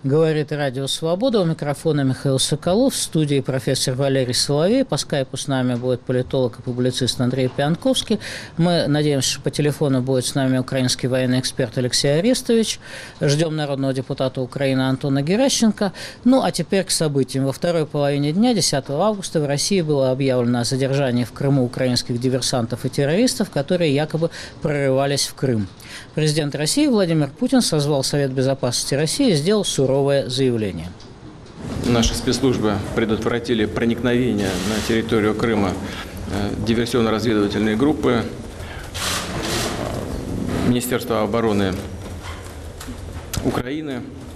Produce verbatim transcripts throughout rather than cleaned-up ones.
Говорит Радио Свобода. У микрофона Михаил Соколов. В студии профессор Валерий Соловей. По скайпу с нами будет политолог и публицист Андрей Пианковский. Мы надеемся, что по телефону будет с нами украинский военный эксперт Алексей Арестович. Ждем народного депутата Украины Антона Геращенко. Ну, а теперь к событиям. Во второй половине дня, десятого августа, в России было объявлено о задержании в Крыму украинских диверсантов и террористов, которые якобы прорывались в Крым. Президент России Владимир Путин созвал Совет безопасности России и сделал суровое заявление. Наши спецслужбы предотвратили проникновение на территорию Крыма диверсионно-разведывательной группы Министерства обороны Украины.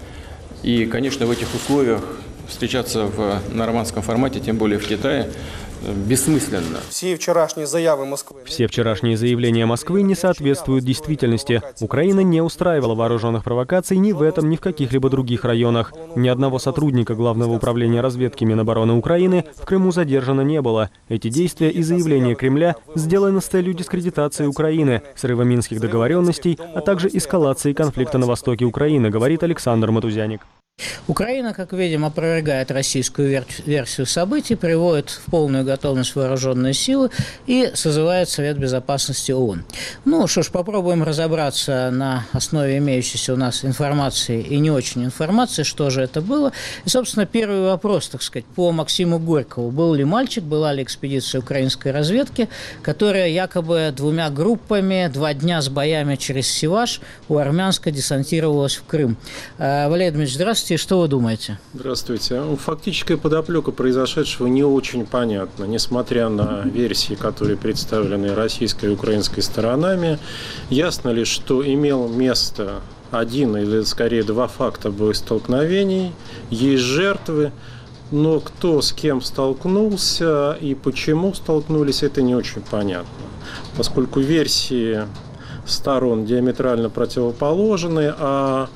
И, конечно, в этих условиях встречаться в нормандском формате, тем более в Китае, бессмысленно. Все вчерашние заявы Москвы. Все вчерашние заявления Москвы не соответствуют действительности. Украина не устраивала вооруженных провокаций ни в этом, ни в каких-либо других районах. Ни одного сотрудника Главного управления разведки Минобороны Украины в Крыму задержано не было. Эти действия и заявления Кремля сделаны с целью дискредитации Украины, срыва минских договоренностей, а также эскалации конфликта на востоке Украины, говорит Александр Матузяник. Украина, как видим, опровергает российскую вер- версию событий, приводит в полную готовность вооруженные силы и созывает Совет безопасности ООН. Ну что ж, попробуем разобраться на основе имеющейся у нас информации и не очень информации, что же это было. И, собственно, первый вопрос, так сказать, по Максиму Горькову. Был ли мальчик, была ли экспедиция украинской разведки, которая якобы двумя группами, два дня с боями через Севаш у Армянска десантировалась в Крым? Валерий Дмитриевич, здравствуйте. Что вы думаете? Здравствуйте. Фактическая подоплека произошедшего не очень понятна. Несмотря на версии, которые представлены российской и украинской сторонами, ясно лишь, что имел место один или, скорее, два факта боестолкновений, есть жертвы, но кто с кем столкнулся и почему столкнулись, это не очень понятно. Поскольку версии сторон диаметрально противоположны, а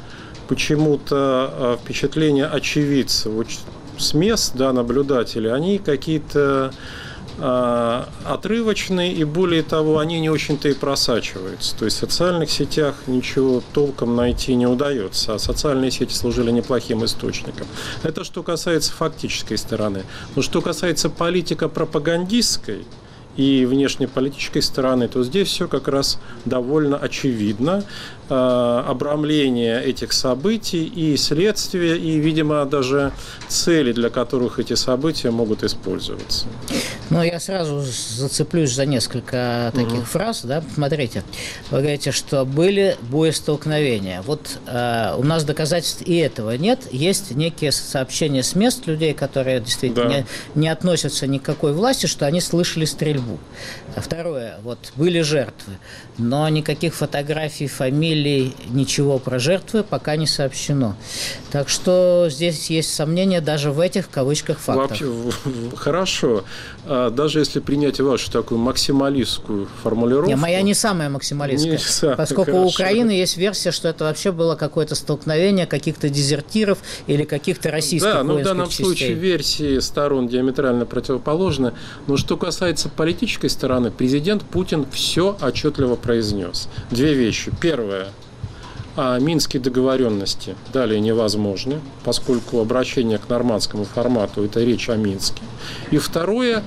почему-то впечатления очевидцев с мест, да, наблюдателей, они какие-то а, отрывочные, и более того, они не очень-то и просачиваются. То есть в социальных сетях ничего толком найти не удается, а социальные сети служили неплохим источником. Это что касается фактической стороны. Но что касается политико-пропагандистской и внешнеполитической стороны, то здесь все как раз довольно очевидно. Обрамление этих событий и следствия, и, видимо, даже цели, для которых эти события могут использоваться. Ну, я сразу зацеплюсь за несколько таких угу. фраз. Да? Смотрите, вы говорите, что были боестолкновения. Вот э, у нас доказательств и этого нет. Есть некие сообщения с мест людей, которые действительно да. не, не относятся ни к какой власти, что они слышали стрельбу. Второе, вот были жертвы, но никаких фотографий, фамилий, ничего про жертвы пока не сообщено. Так что здесь есть сомнения даже в этих, в кавычках, фактах. Вообще, хорошо. Даже если принять вашу такую максималистскую формулировку... Не, моя не самая максималистская. Не самая, поскольку хорошо. У Украины есть версия, что это вообще было какое-то столкновение каких-то дезертиров или каких-то российских да, воинских частей. Да, но в данном частей. случае версии сторон диаметрально противоположны. Но что касается политической стороны, президент Путин все отчетливо произнес. Две вещи. Первое. А минские договоренности далее невозможны, поскольку обращение к нормандскому формату – это речь о Минске. И второе.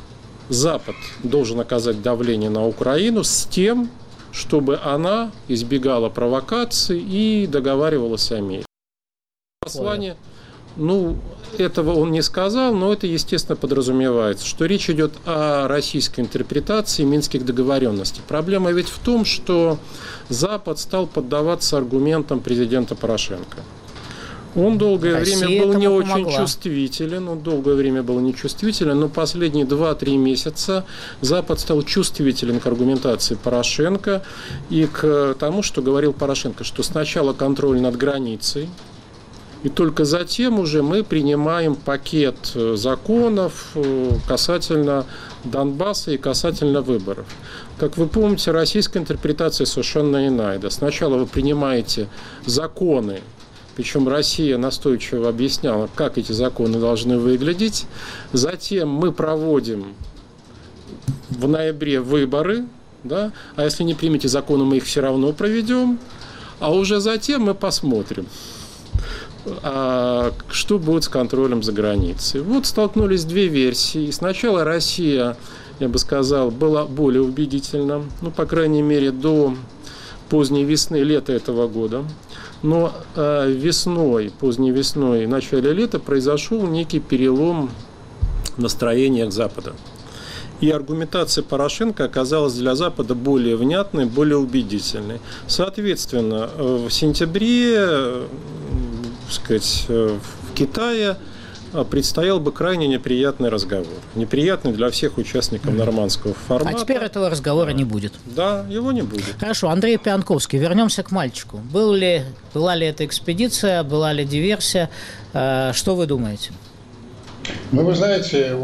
Запад должен оказать давление на Украину с тем, чтобы она избегала провокаций и договаривалась о мире. Послание, ну, этого он не сказал, но это, естественно, подразумевается, что речь идет о российской интерпретации минских договоренностей. Проблема ведь в том, что Запад стал поддаваться аргументам президента Порошенко. Он долгое Россия время был не помогла. очень чувствителен, он долгое время был нечувствителен, но последние два-три месяца Запад стал чувствителен к аргументации Порошенко и к тому, что говорил Порошенко, что сначала контроль над границей, и только затем уже мы принимаем пакет законов касательно Донбасса и касательно выборов. Как вы помните, российская интерпретация совершенно иная. Сначала вы принимаете законы, причем Россия настойчиво объясняла, как эти законы должны выглядеть. Затем мы проводим в ноябре выборы, да? А если не примете законы, мы их все равно проведем. А уже затем мы посмотрим. А что будет с контролем за границей? Вот столкнулись две версии. Сначала Россия, я бы сказал, была более убедительна, ну, по крайней мере, до поздней весны, лета этого года. Но э, весной, поздней весной, в начале лета произошел некий перелом в настроениях Запада. И аргументация Порошенко оказалась для Запада более внятной, более убедительной. Соответственно, в сентябре, так сказать, в Китае предстоял бы крайне неприятный разговор. Неприятный для всех участников нормандского формата. А теперь этого разговора не будет. Да, его не будет. Хорошо, Андрей Пианковский, вернемся к мальчику. Был ли, была ли эта экспедиция, была ли диверсия? Что вы думаете? Ну, вы знаете,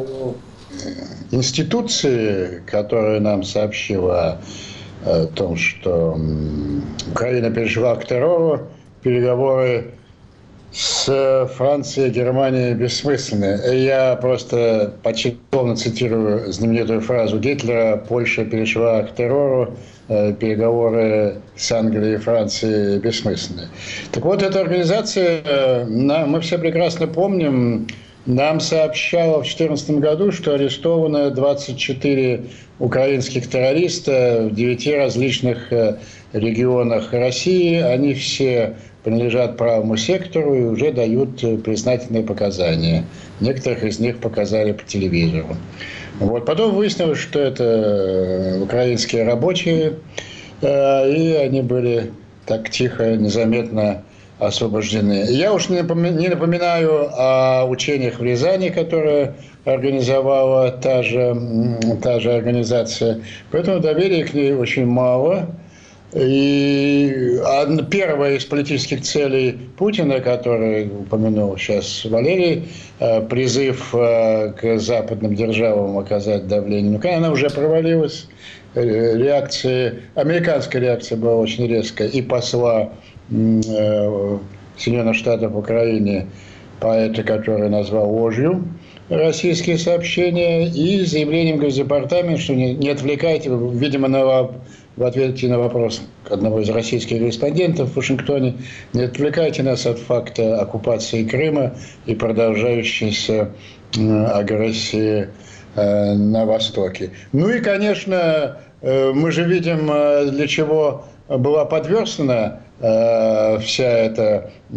институции, которая нам сообщила о том, что Украина перешла к террору, переговоры с Францией и Германией бессмысленны. Я просто почти полно цитирую знаменитую фразу Гитлера: «Польша перешла к террору, переговоры с Англией и Францией бессмысленны». Так вот, эта организация, мы все прекрасно помним, нам сообщала в две тысячи четырнадцатом году, что арестовано двадцать четыре украинских террориста в девяти различных регионах России. Они все принадлежат правому сектору и уже дают признательные показания. Некоторых из них показали по телевизору. Вот. Потом выяснилось, что это украинские рабочие, и они были так тихо, незаметно освобождены. Я уж не напоминаю о учениях в Рязани, которые организовала та же, та же организация. Поэтому доверия к ней очень мало. И первая из политических целей Путина, который упомянул сейчас Валерий, призыв к западным державам оказать давление на Украину, она уже провалилась. Реакция, американская реакция была очень резкая. И посла Соединенных Штатов в Украине, поэта, который назвал ложью российские сообщения, и заявлением Госдепартамента, что не, не отвлекайте, видимо, на, в ответе на вопрос одного из российских корреспондентов в Вашингтоне, не отвлекайте нас от факта оккупации Крыма и продолжающейся агрессии э, на Востоке. Ну и, конечно, э, мы же видим, для чего была подверстана э, вся эта э,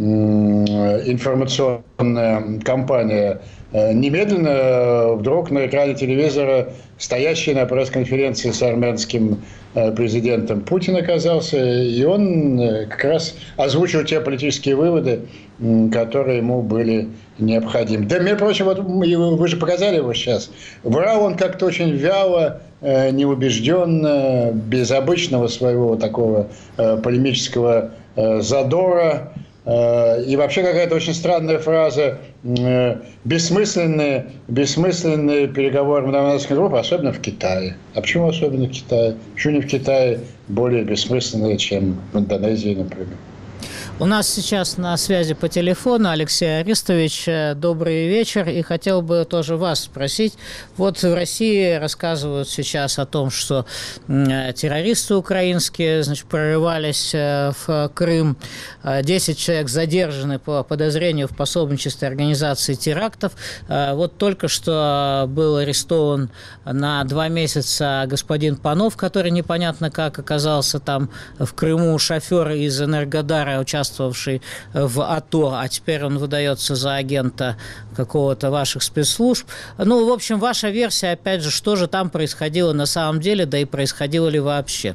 информационная кампания. Немедленно вдруг на экране телевизора стоящий на пресс-конференции с армянским президентом Путин оказался, и он как раз озвучил те политические выводы, которые ему были необходимы. Да, между прочим, вот вы же показали его сейчас. Врал он как-то очень вяло, неубежденно, без обычного своего такого полемического задора. И вообще какая-то очень странная фраза: бессмысленные, бессмысленные переговоры в нормандской группе, особенно в Китае. А почему особенно в Китае? Почему не в Китае более бессмысленные, чем в Индонезии, например? У нас сейчас на связи по телефону Алексей Аристович. Добрый вечер. И хотел бы тоже вас спросить. Вот в России рассказывают сейчас о том, что террористы украинские, значит, прорывались в Крым. десять человек задержаны по подозрению в пособничестве организации терактов. Вот только что был арестован на два месяца господин Панов, который непонятно как оказался там в Крыму, шофер из Энергодара, участвовавший в АТО, а теперь он выдается за агента какого-то ваших спецслужб. Ну, в общем, ваша версия, опять же, что же там происходило на самом деле, да и происходило ли вообще?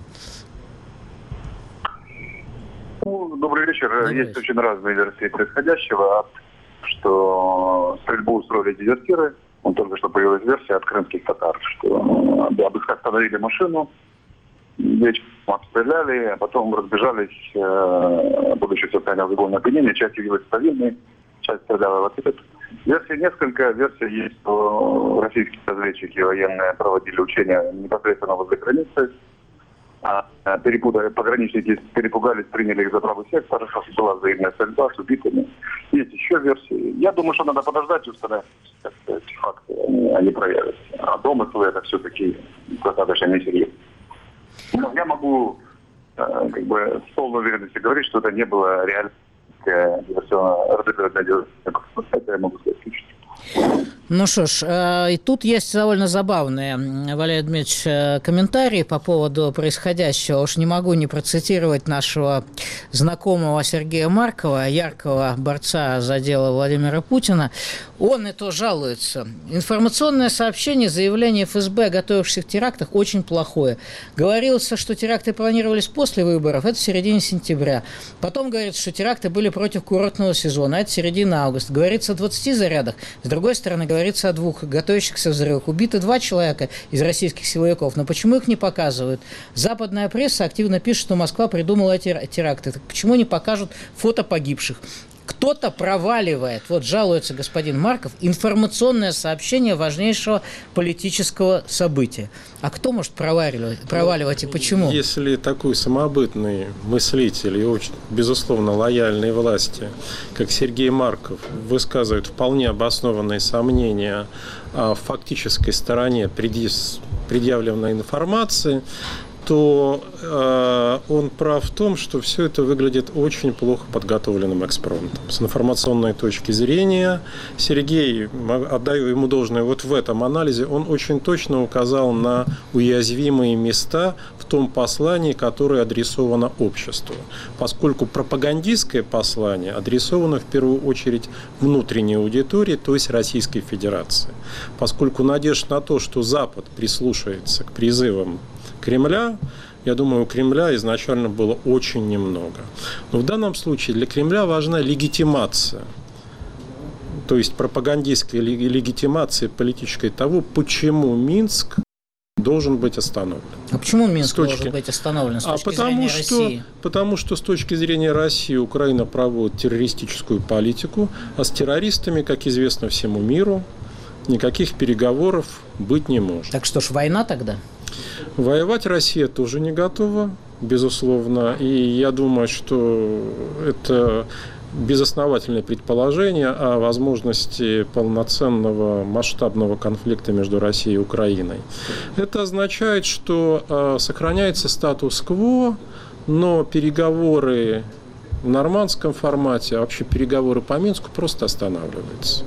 Ну, добрый вечер. Добрый Есть вечер. очень разные версии происходящего. Что стрельбу устроили дезертиры. Он только что появилась версия от крымских татар, что остановили машину, вечером обстреляли, а потом разбежались, э, будучи в состоянии алкогольного опьянения. Часть явилась повинной, часть стреляла в ответ. Версий несколько. Версия есть, что российские разведчики военные проводили учения непосредственно возле границы. А перепутали, пограничники перепугались, приняли их за правый сектор, была взаимная стрельба с убитыми. Есть еще версии. Я думаю, что надо подождать и установить, как эти факты, они, они проявятся. А домыслы это все-таки достаточно несерьезно. Но я могу э, как бы с полной уверенностью говорить, что это не было реальной все разыгрывать для дела. Это я могу сказать исключительно. Ну что ж, и тут есть довольно забавные, Валерий Дмитриевич, комментарии по поводу происходящего. Уж не могу не процитировать нашего знакомого Сергея Маркова, яркого борца за дело Владимира Путина. Он и то жалуется. Информационное сообщение, заявление эф эс бэ о готовившихся терактах очень плохое. Говорилось, что теракты планировались после выборов, это в середине сентября. Потом говорится, что теракты были против курортного сезона, это середина августа. Говорится о двадцати зарядах. С другой стороны, говорится о двух готовящихся взрывах. Убиты два человека из российских силовиков. Но почему их не показывают? Западная пресса активно пишет, что Москва придумала эти теракты. Так почему не покажут фото погибших? Кто-то проваливает, вот жалуется господин Марков, информационное сообщение важнейшего политического события. А кто может проваливать, проваливать и почему? Если такой самобытный мыслитель и, очень, безусловно, лояльной власти, как Сергей Марков, высказывает вполне обоснованные сомнения о фактической стороне предъявленной информации, то э, он прав в том, что все это выглядит очень плохо подготовленным экспромтом. С информационной точки зрения Сергей, отдаю ему должное, вот в этом анализе он очень точно указал на уязвимые места в том послании, которое адресовано обществу. Поскольку пропагандистское послание адресовано в первую очередь внутренней аудитории, то есть Российской Федерации. Поскольку надежд на то, что Запад прислушается к призывам Кремля, я думаю, у Кремля изначально было очень немного. Но в данном случае для Кремля важна легитимация, то есть пропагандистская легитимация политической того, почему Минск должен быть остановлен. А почему Минск точки... должен быть остановлен с точки а потому, зрения что, России? Потому что с точки зрения России Украина проводит террористическую политику, а с террористами, как известно всему миру, никаких переговоров быть не может. Так что ж, война тогда? Воевать Россия тоже не готова, безусловно. И я думаю, что это безосновательное предположение о возможности полноценного масштабного конфликта между Россией и Украиной. Это означает, что э, сохраняется статус-кво, но переговоры в нормандском формате, а вообще переговоры по Минску просто останавливаются.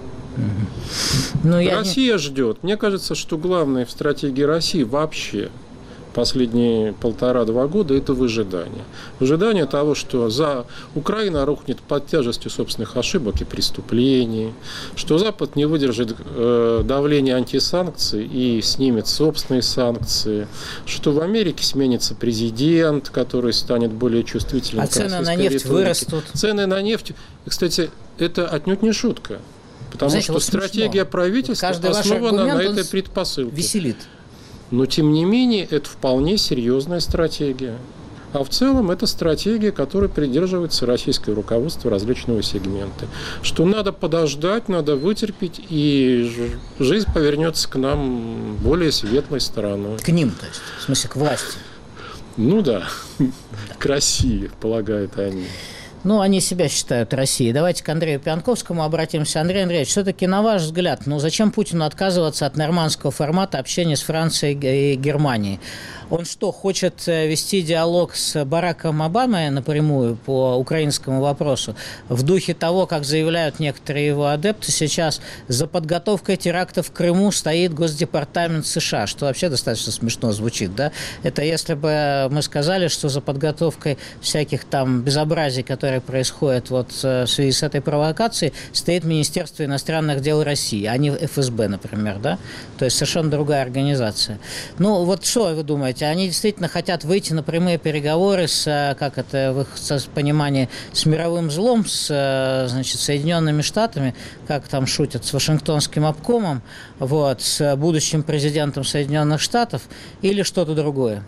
Но Россия не... ждет. Мне кажется, что главное в стратегии России вообще последние полтора-два года – это выжидание. Выжидание того, что за Украина рухнет под тяжестью собственных ошибок и преступлений, что Запад не выдержит э, давления антисанкций и снимет собственные санкции, что в Америке сменится президент, который станет более чувствительным. А цены на нефть риторики. Вырастут. Цены на нефть, кстати, это отнюдь не шутка. Потому Знаете, что вот стратегия смешно. правительства основана на этой предпосылке. Веселит. Но, тем не менее, это вполне серьезная стратегия. А в целом это стратегия, которой придерживается российское руководство различного сегмента. Что надо подождать, надо вытерпеть, и жизнь повернется к нам более светлой стороной. К ним, то есть, в смысле, к власти. Ну да, к России, полагают они. Ну, они себя считают Россией. Давайте к Андрею Пьянковскому обратимся. Андрей Андреевич, все-таки, на ваш взгляд, ну зачем Путину отказываться от нормандского формата общения с Францией и Германией? Он что, хочет вести диалог с Бараком Обамой напрямую по украинскому вопросу? В духе того, как заявляют некоторые его адепты, сейчас за подготовкой терактов в Крыму стоит Госдепартамент США, что вообще достаточно смешно звучит, да? Это если бы мы сказали, что за подготовкой всяких там безобразий, которые происходят вот в связи с этой провокацией, стоит Министерство иностранных дел России, а не эф эс бэ, например, да? То есть совершенно другая организация. Ну, вот что вы думаете? Они действительно хотят выйти на прямые переговоры с, как это в их понимании, с мировым злом, с, значит, Соединенными Штатами, как там шутят, с Вашингтонским обкомом, вот, с будущим президентом Соединенных Штатов, или что-то другое?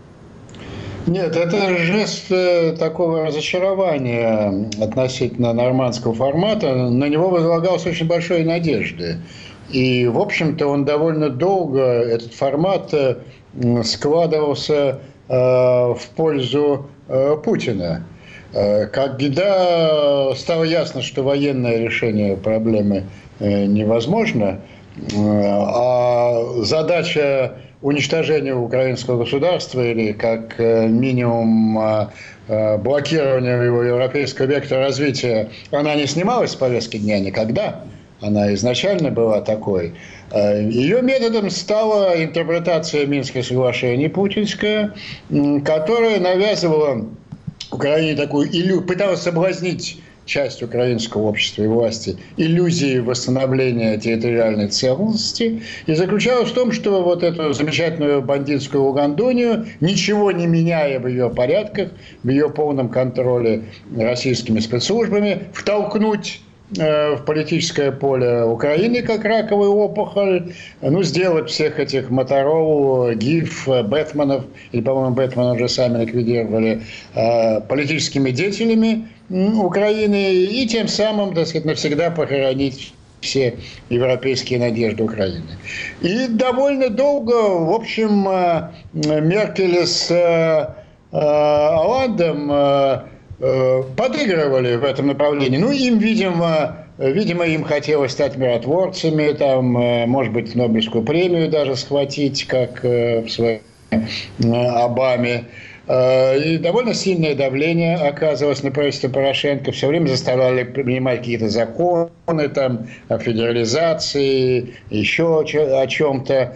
Нет, это жест такого разочарования относительно нормандского формата. На него возлагалось очень большой надежды. И, в общем-то, он довольно долго, этот формат, складывался э, в пользу э, Путина. Э, когда стало ясно, что военное решение проблемы э, невозможно, э, а задача уничтожению украинского государства или как минимум блокированию его европейского вектора развития, она не снималась с повестки дня никогда. Она изначально была такой. Ее методом стала интерпретация Минских соглашений путинская, которая навязывала Украине такую иллюзию, пыталась соблазнить часть украинского общества и власти иллюзии восстановления территориальной целостности и заключалась в том, что вот эту замечательную бандитскую Угандонию, ничего не меняя в ее порядках, в ее полном контроле российскими спецслужбами, втолкнуть в политическое поле Украины как раковую опухоль, ну, сделать всех этих Моторол, ГИФ, Бэтменов, или, по-моему, Бэтмена уже сами ликвидировали, политическими деятелями Украины и тем самым, так сказать, навсегда похоронить все европейские надежды Украины. И довольно долго, в общем, Меркель с Олландом подыгрывали в этом направлении. Ну, им, видимо, видимо, им хотелось стать миротворцами, там, может быть, Нобелевскую премию даже схватить, как в своем Обаме. И довольно сильное давление оказывалось на правительство Порошенко. Все время заставляли принимать какие-то законы там, о федерализации, еще о чем-то.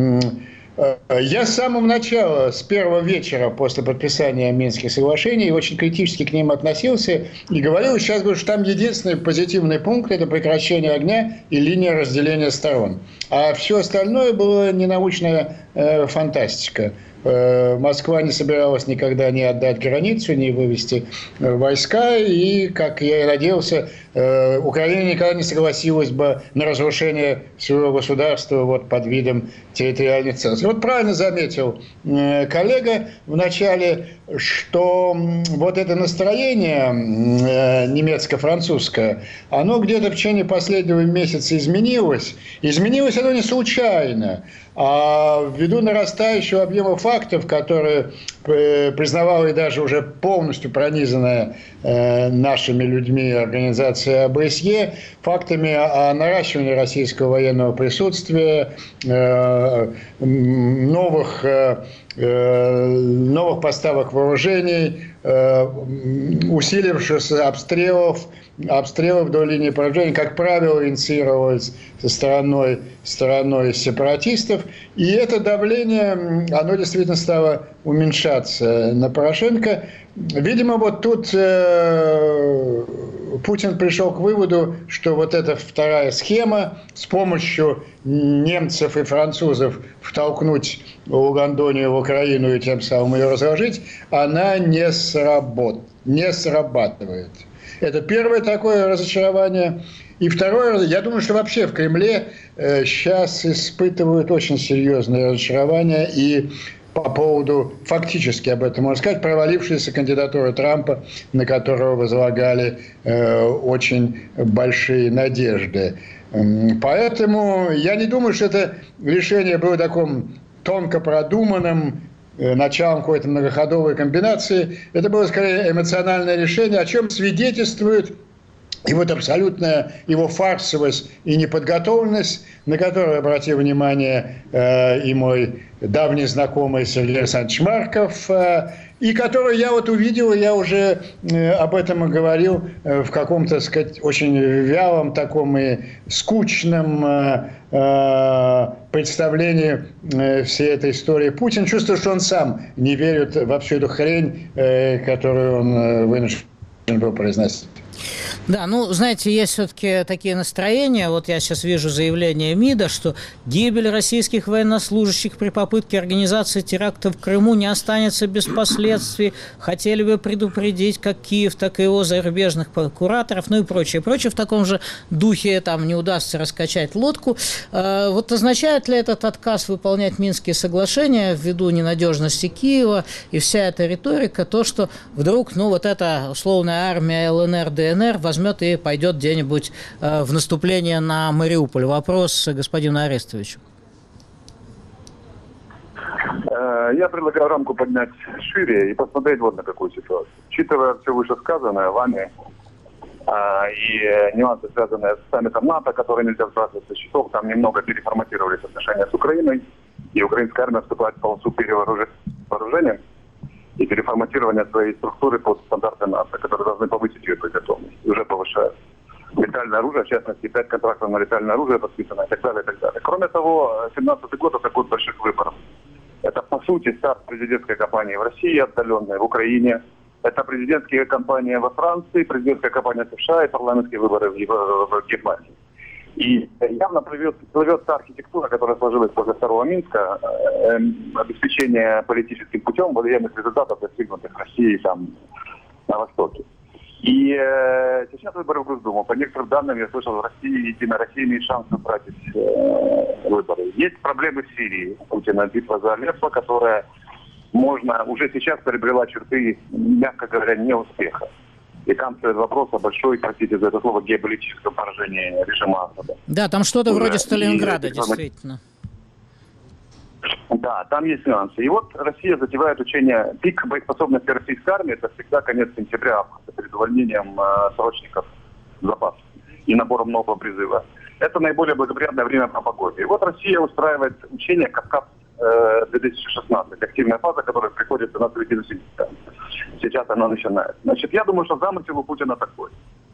Я с самого начала, с первого вечера после подписания Минских соглашений, очень критически к ним относился и говорил, сейчас говорю, что там единственный позитивный пункт – это прекращение огня и линия разделения сторон. А все остальное было ненаучная э, фантастика. Москва не собиралась никогда не отдать границу, не вывести войска, и, как я и надеялся, Украина никогда не согласилась бы на разрушение своего государства вот, под видом территориальной целостности. Вот правильно заметил коллега в начале, что вот это настроение немецко-французское, оно где-то в течение последнего месяца изменилось. Изменилось оно не случайно, а ввиду нарастающего объема фактов, которые признавала и даже уже полностью пронизанная э, нашими людьми организация ОБСЕ, фактами о наращивании российского военного присутствия, э, новых, э, новых поставок вооружений, э, усилившихся обстрелов, обстрелы вдоль линии поражения, как правило, инициировались со стороной, стороной сепаратистов. И это давление, оно действительно стало уменьшаться на Порошенко. Видимо, вот тут э, Путин пришел к выводу, что вот эта вторая схема с помощью немцев и французов втолкнуть Угандонию в Украину и тем самым ее разложить, она не, сработ, не срабатывает. Это первое такое разочарование. И второе, я думаю, что вообще в Кремле э, сейчас испытывают очень серьезное разочарование и по поводу, фактически об этом можно сказать, провалившейся кандидатуры Трампа, на которого возлагали э, очень большие надежды. Поэтому я не думаю, что это решение было таким тонко продуманным, э, началом какой-то многоходовой комбинации. Это было скорее эмоциональное решение, о чем свидетельствует и вот абсолютная его фарсовость и неподготовленность, на которую обратил внимание э, и мой давний знакомый Сергей Александрович Марков, э, и которую я вот увидел, я уже э, об этом и говорил, э, в каком-то, так сказать, очень вялом таком и скучном э, э, представлении э, всей этой истории. Путин чувствует, что он сам не верит во всю эту хрень, э, которую он э, вынужден был произносить. Да, ну, знаете, есть все-таки такие настроения. Вот я сейчас вижу заявление МИДа, что гибель российских военнослужащих при попытке организации теракта в Крыму не останется без последствий. Хотели бы предупредить как Киев, так и его зарубежных прокураторов, ну и прочее. Прочее в таком же духе там не удастся раскачать лодку. Вот означает ли этот отказ выполнять Минские соглашения ввиду ненадежности Киева и вся эта риторика, то, что вдруг, ну, вот эта условная армия ЛНР, ДНР возьмет и пойдет где-нибудь э, в наступление на Мариуполь? Вопрос господину Арестовичу. Я предлагаю рамку поднять шире и посмотреть вот на какую ситуацию. Учитывая все вышесказанное вами а, и нюансы, связанные с саммитом НАТО, которые нельзя сбрасывать со счетов, там немного переформатировались отношения с Украиной. И украинская армия вступает в полосу перевооружения и переформатирования своей структуры под стандарты НАТО, которые должны повысить ее готовность. И уже повышают. Летальное оружие, в частности, пять контрактов на летальное оружие подписано и так далее, и так далее. Кроме того, семнадцатый год – это год больших выборов. Это, по сути, старт президентской кампании в России, отдаленной, в Украине. Это президентские кампании во Франции, президентская кампания в США и парламентские выборы в, в Германии. И явно плывет, плывет та архитектура, которая сложилась после второго Минска, э, обеспечение политическим путем военных результатов, достигнутых Россией там на Востоке. И э, сейчас выборы в Госдуму. По некоторым данным, я слышал, в России, Единая Россия имеет шанс утратить э, выборы. Есть проблемы в Сирии. Путина битва за Алеппо, которая можно уже сейчас приобрела черты, мягко говоря, неуспеха. И там стоит вопрос о большой, простите за это слово, геополитическом поражении режима Асада. Да, там что-то уже вроде Сталинграда, и, действительно. Да, там есть нюансы. И вот Россия затевает учение. Пик боеспособности российской армии – это всегда конец сентября, перед увольнением э, срочников запаса и набором нового призыва. Это наиболее благоприятное время по погоде. И вот Россия устраивает учение «Кавказ две тысячи шестнадцать», активная фаза, которая приходится на середину сентября. Сейчас она начинает. Значит, я думаю, что замысел у Путина такой,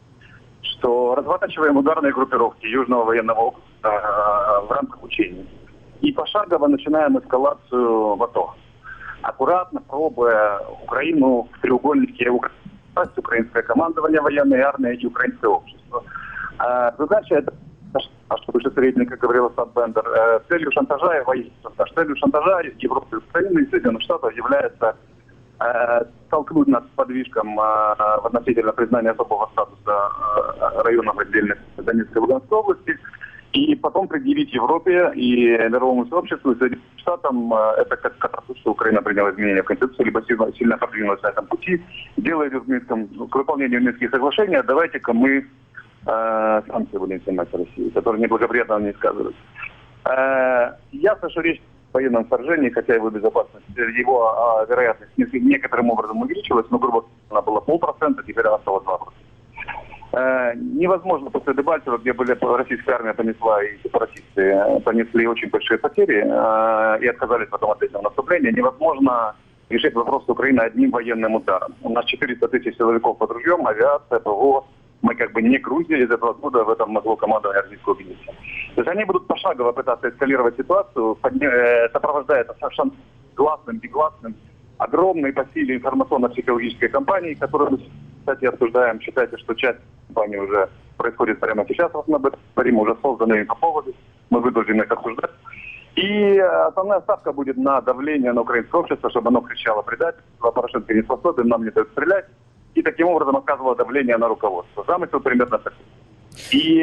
что разворачиваем ударные группировки Южного военного округа э, в рамках учений. И пошагово начинаем эскалацию в АТО. Аккуратно пробуя Украину в треугольнике власть, украинское командование, военной армии и украинское общество. А задача это, а что выше среднего, как говорил Стат Бендер, э, целью шантажа и военного шантажа. Целью шантажа Европы, Украины и Соединенных Штатов является э, столкнуть нас с подвижком э, в относительно признания особого статуса э, районов отдельных Донецкой и Луганской области, и потом предъявить Европе и мировому сообществу, и Соединенным Штатам, это как катастрофа, что Украина приняла изменения в Конституцию, либо сильно, сильно продвинулась на этом пути, делая в Минском, к выполнению Минских соглашений, давайте-ка мы э, санкции будем снимать в России, которые неблагоприятно нам не сказываются. Э, ясно, что речь о военном вторжении, хотя его безопасность, его э, вероятность некоторым образом увеличилась, но, грубо говоря, она была полпроцента, теперь она стала два процента. Э, невозможно после Дебальцева, где были российская армия понесла и сепаратисты понесли очень большие потери э, и отказались потом от этого наступления, невозможно решить вопрос с Украиной одним военным ударом. У нас четыреста тысяч силовиков под ружьем, авиация, ПВО. Мы как бы не Грузия, из этого года в этом могло командование российского объединения. То есть они будут пошагово пытаться эскалировать ситуацию, сопровождая это совершенно гласным, негласным, огромной по силе информационно-психологической кампании, которую мы, кстати, обсуждаем. Считайте, что часть кампании уже происходит прямо сейчас, мы об этом говорим, уже созданы по поводу, мы вынуждены их обсуждать. И основная ставка будет на давление на украинское общество, чтобы оно кричало предательство, Порошенко не способен, нам не дают стрелять, и таким образом оказывало давление на руководство. Замысел примерно такой. И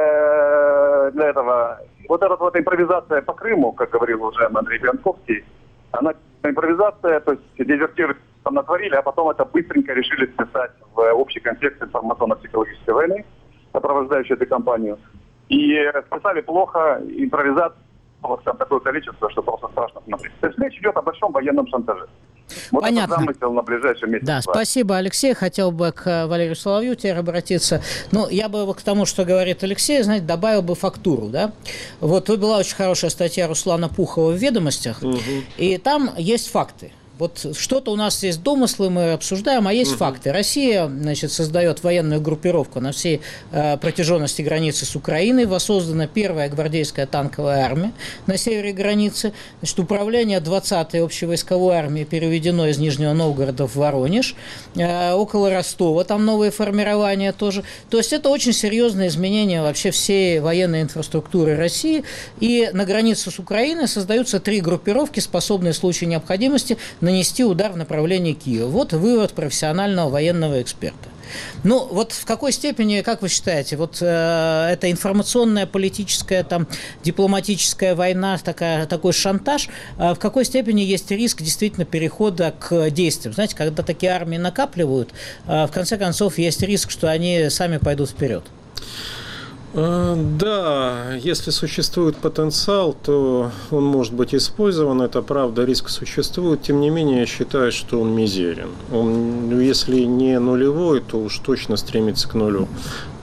э, для этого вот эта вот импровизация по Крыму, как говорил уже Андрей Пьянковский, она импровизация, то есть дезертиры там натворили, а потом это быстренько решили вписать в общий контекст информационно-психологической войны, сопровождающей эту кампанию. И вписали плохо, импровизация, там такое количество, что просто страшно смотреть. То есть речь идет о большом военном шантаже. Вот понятно. Это замысел на ближайший месяц. Да, спасибо, Алексей. Хотел бы к Валерию Соловью теперь обратиться. Ну, я бы к тому, что говорит Алексей, знаете, добавил бы фактуру, да. Вот тут была очень хорошая статья Руслана Пухова в «Ведомостях», угу. И там есть факты. Вот что-то у нас есть домыслы, мы обсуждаем, а есть угу. факты. Россия, значит, создает военную группировку на всей э, протяженности границы с Украиной. Воссоздана первая гвардейская танковая армия на севере границы. Значит, управление двадцатой общевойсковой армии переведено из Нижнего Новгорода в Воронеж. Э, около Ростова там новые формирования тоже. То есть это очень серьезные изменения вообще всей военной инфраструктуры России. И на границе с Украиной создаются три группировки, способные в случае необходимости нанести удар в направлении Киева. Вот вывод профессионального военного эксперта. Ну, вот в какой степени, как вы считаете, вот э, эта информационная, политическая, там, дипломатическая война, такая, такой шантаж, э, в какой степени есть риск действительно перехода к действиям? Знаете, когда такие армии накапливают, э, в конце концов, есть риск, что они сами пойдут вперед. Да, если существует потенциал, то он может быть использован, это правда, риск существует, тем не менее я считаю, что он мизерен. Он, если не нулевой, то уж точно стремится к нулю.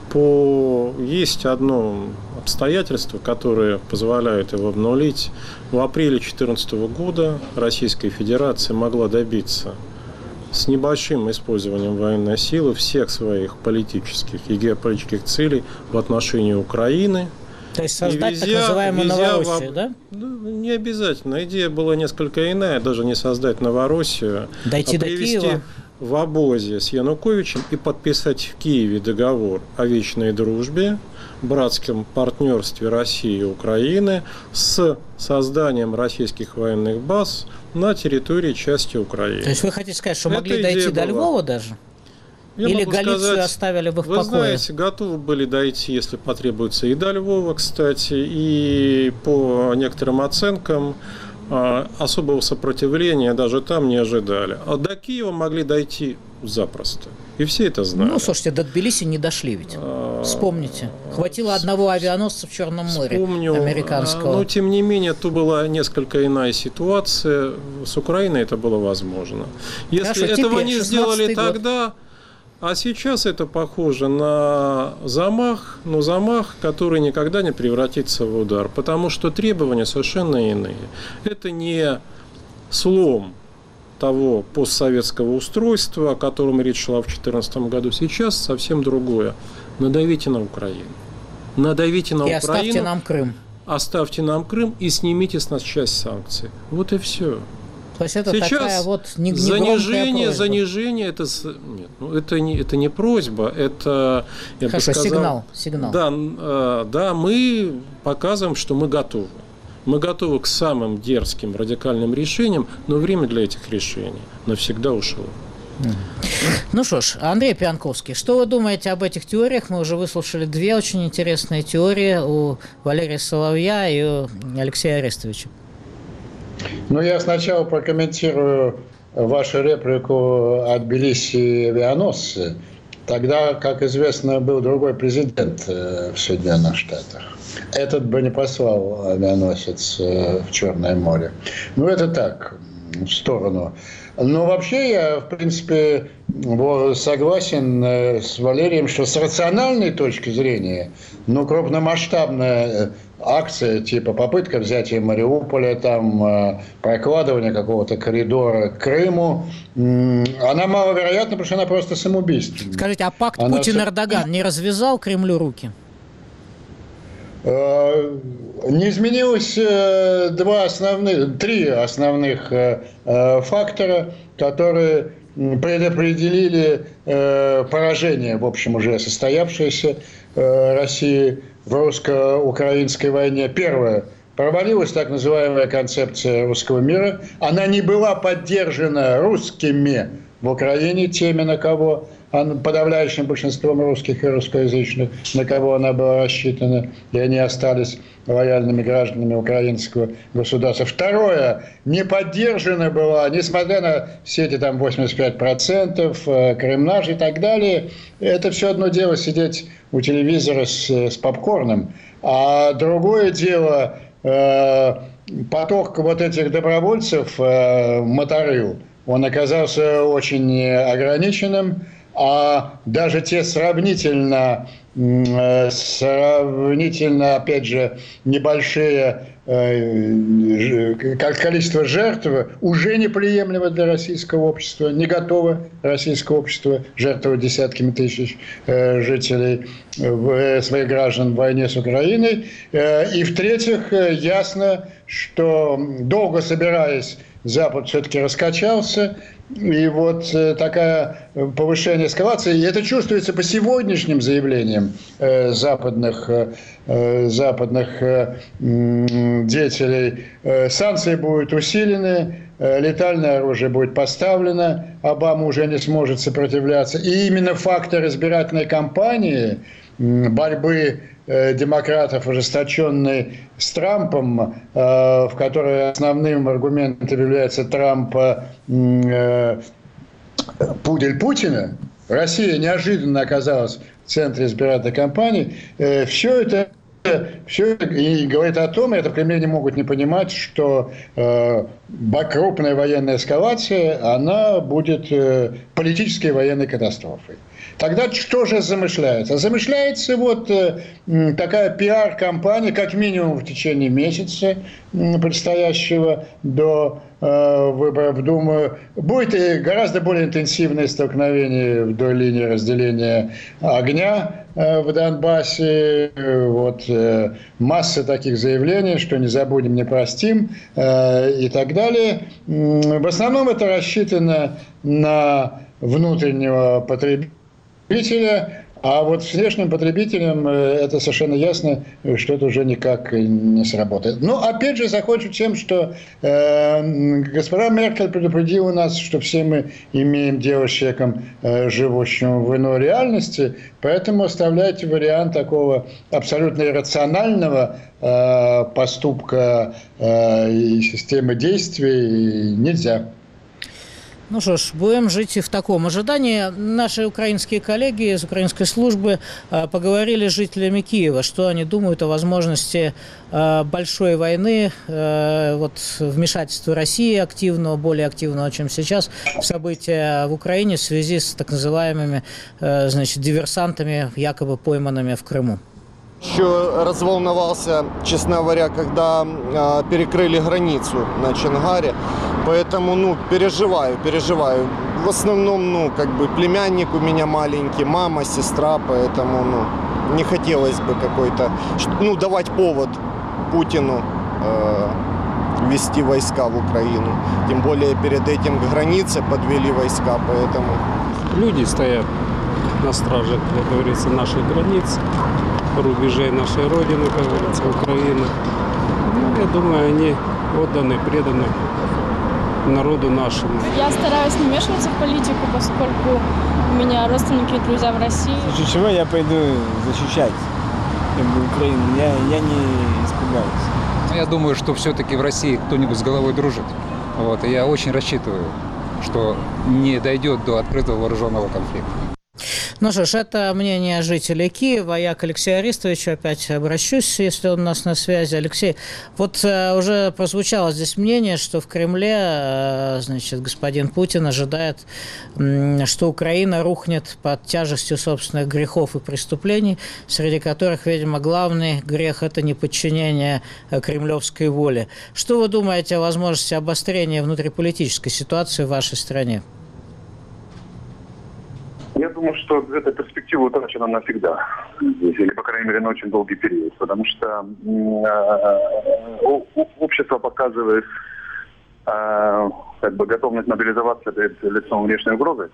По... Есть одно обстоятельство, которое позволяет его обнулить. В апреле две тысячи четырнадцатого года Российская Федерация могла добиться с небольшим использованием военной силы всех своих политических и геополитических целей в отношении Украины. То есть создать везя, так называемую Новороссию, в... да? Ну, не обязательно. Идея была несколько иная, даже не создать Новороссию, дойти а до привести Киева в обозе с Януковичем и подписать в Киеве договор о вечной дружбе, братском партнерстве России и Украины с созданием российских военных баз на территории части Украины. То есть вы хотите сказать, что могли дойти до Львова даже? Я Или Галицию сказать, оставили бы в вы покое? Вы знаете, готовы были дойти, если потребуется, и до Львова, кстати, и по некоторым оценкам особого сопротивления даже там не ожидали. А до Киева могли дойти запросто. И все это знали. Ну, слушайте, до Тбилиси не дошли ведь. Вспомните. Хватило одного авианосца в Черном море. Вспомню, американского. Но, тем не менее, то была несколько иная ситуация. С Украиной это было возможно. Если Хорошо, этого теперь, не сделали год. тогда... А сейчас это похоже на замах, но замах, который никогда не превратится в удар, потому что требования совершенно иные. Это не слом того постсоветского устройства, о котором речь шла в две тысячи четырнадцатом году. Сейчас совсем другое. Надавите на Украину. Надавите на и Украину. И оставьте нам Крым. Оставьте нам Крым и снимите с нас часть санкций. Вот и все. То есть это сейчас такая вот не, не занижение, занижение, это, нет, ну, это, не, это не просьба, это, я Хорошо, бы сказал, сигнал, сигнал. Да, да, мы показываем, что мы готовы. Мы готовы к самым дерзким, радикальным решениям, но время для этих решений навсегда ушло. Ну что ж, Андрей Пьянковский, что вы думаете об этих теориях? Мы уже выслушали две очень интересные теории у Валерия Соловья и у Алексея Арестовича. Ну, я сначала прокомментирую вашу реплику от Тбилиси авианосцы. Тогда, как известно, был другой президент в Соединенных Штатах. Этот бы не послал авианосец в Черное море. Ну, это так, в сторону. Но вообще я, в принципе, согласен с Валерием, что с рациональной точки зрения, ну, крупномасштабная акция, типа попытка взятия Мариуполя, там, прокладывание какого-то коридора к Крыму, она маловероятна, потому что она просто самоубийственная. Скажите, а пакт Путин-Эрдоган не развязал Кремлю руки? Не изменилось два основных, три основных фактора, которые предопределили поражение, в общем, уже состоявшееся России в русско-украинской войне. Первое. Провалилась так называемая концепция русского мира. Она не была поддержана русскими в Украине, теми, на кого, подавляющим большинством русских и русскоязычных, на кого она была рассчитана, и они остались лояльными гражданами украинского государства. Второе, не поддержана была, несмотря на все эти там восемьдесят пять процентов, Крымнаж и так далее, это все одно дело сидеть у телевизора с, с попкорном, а другое дело э, поток вот этих добровольцев э, моторил, он оказался очень ограниченным, а даже те сравнительно, сравнительно, опять же, небольшие как количество жертв уже неприемлемо для российского общества, не готово российское общество жертвовать десятками тысяч жителей, своих граждан в войне с Украиной. И в-третьих, ясно, что долго собираясь, Запад все-таки раскачался, и вот такая повышение эскалации, и это чувствуется по сегодняшним заявлениям э, западных, э, западных э, деятелей. Э, санкции будут усилены, э, летальное оружие будет поставлено, Обама уже не сможет сопротивляться. И именно фактор избирательной кампании, э, борьбы демократов, ожесточенный с Трампом, в которой основным аргументом является Трампа пудель Путина, Россия неожиданно оказалась в центре избирательной кампании, все это Все это и говорит о том, и это Кремль не могут не понимать, что э, крупная военная эскалация, она будет э, политической военной катастрофой. Тогда что же замышляется? Замышляется вот такая пиар-кампания, как минимум в течение месяца предстоящего до выборов в Думу. Будет и гораздо более интенсивное столкновение вдоль линии разделения огня в Донбассе. Вот, масса таких заявлений, что не забудем, не простим и так далее. В основном это рассчитано на внутреннего потребителя, а вот с внешним потребителем это совершенно ясно, что это уже никак не сработает. Но опять же закончу тем, что э, госпожа Меркель предупредила нас, что все мы имеем дело с человеком, э, живущим в иной реальности, поэтому оставляйте вариант такого абсолютно иррационального э, поступка э, и системы действий нельзя. Ну что ж, будем жить и в таком ожидании. Наши украинские коллеги из украинской службы поговорили с жителями Киева, что они думают о возможности большой войны, вот, вмешательства России активного, более активного, чем сейчас, в события в Украине в связи с так называемыми, значит, диверсантами, якобы пойманными в Крыму. Еще разволновался, честно говоря, когда э, перекрыли границу на Чонгаре. Поэтому, ну, переживаю, переживаю. В основном, ну, как бы племянник у меня маленький, мама, сестра, поэтому, ну, не хотелось бы какой-то, ну, давать повод Путину э, ввести войска в Украину. Тем более перед этим к границе подвели войска, поэтому... Люди стоят на страже, как говорится, наших границ, рубежей нашей Родины, как говорится, Украины. Ну, я думаю, они отданы, преданы народу нашему. Я стараюсь не вмешиваться в политику, поскольку у меня родственники и друзья в России. В случае чего я пойду защищать как бы, Украину. Я, я не испугаюсь. Я думаю, что все-таки в России кто-нибудь с головой дружит. Вот, и я очень рассчитываю, что не дойдет до открытого вооруженного конфликта. Ну что ж, это мнение жителей Киева. Я к Алексею Аристовичу опять обращусь, если он у нас на связи. Алексей, вот э, уже прозвучало здесь мнение, что в Кремле, э, значит, господин Путин ожидает, э, что Украина рухнет под тяжестью собственных грехов и преступлений, среди которых, видимо, главный грех – это неподчинение кремлевской воле. Что вы думаете о возможности обострения внутриполитической ситуации в вашей стране? Я думаю, что эта перспектива утрачена навсегда, или, по крайней мере, на очень долгий период, потому что э, общество показывает э, как бы готовность мобилизоваться перед лицом внешней угрозы.